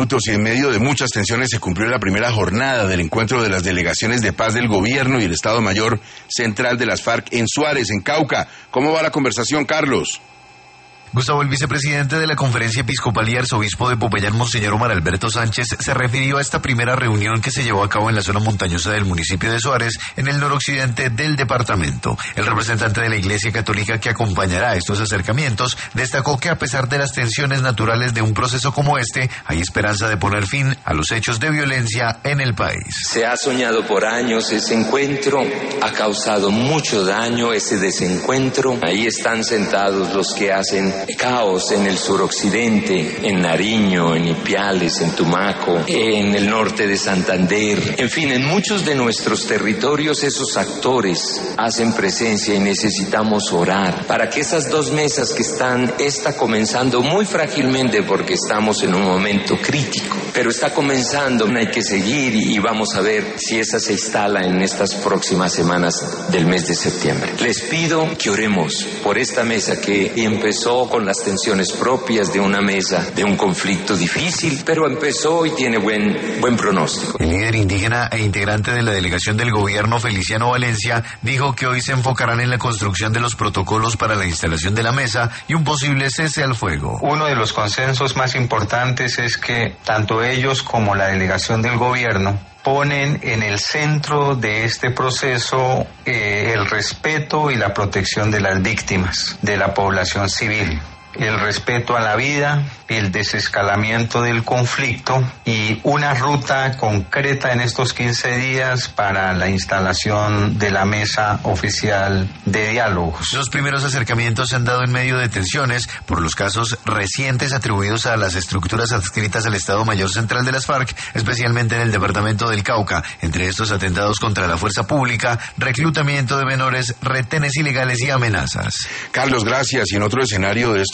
Y en medio de muchas tensiones se cumplió la primera jornada del encuentro de las delegaciones de paz del gobierno y el Estado Mayor Central de las FARC en Suárez, en Cauca. ¿Cómo va la conversación, Carlos? Gustavo, el vicepresidente de la Conferencia Episcopal y arzobispo de Popayán, Monseñor Omar Alberto Sánchez, se refirió a esta primera reunión que se llevó a cabo en la zona montañosa del municipio de Suárez, en el noroccidente del departamento. El representante de la Iglesia Católica que acompañará estos acercamientos destacó que a pesar de las tensiones naturales de un proceso como este, hay esperanza de poner fin a los hechos de violencia en el país. Se ha soñado por años ese encuentro, ha causado mucho daño ese desencuentro. Ahí están sentados los que hacen caos en el suroccidente, en Nariño, en Ipiales, en Tumaco, en el norte de Santander. En fin, en muchos de nuestros territorios esos actores hacen presencia y necesitamos orar para que esas dos mesas que están, esta comenzando muy frágilmente porque estamos en un momento crítico, pero está comenzando, hay que seguir y vamos a ver si esa se instala en estas próximas semanas del mes de septiembre. Les pido que oremos por esta mesa que empezó con las tensiones propias de una mesa, de un conflicto difícil, pero empezó y tiene buen pronóstico. El líder indígena e integrante de la delegación del gobierno, Feliciano Valencia, dijo que hoy se enfocarán en la construcción de los protocolos para la instalación de la mesa y un posible cese al fuego. Uno de los consensos más importantes es que tanto ellos como la delegación del gobierno ponen en el centro de este proceso el respeto y la protección de las víctimas, de la población civil, el respeto a la vida, el desescalamiento del conflicto y una ruta concreta en estos 15 días para la instalación de la mesa oficial de diálogos. Los primeros acercamientos se han dado en medio de tensiones por los casos recientes atribuidos a las estructuras adscritas al Estado Mayor Central de las FARC, especialmente en el departamento del Cauca, entre estos atentados contra la fuerza pública, reclutamiento de menores, retenes ilegales y amenazas. Carlos, gracias. Y en otro escenario de esto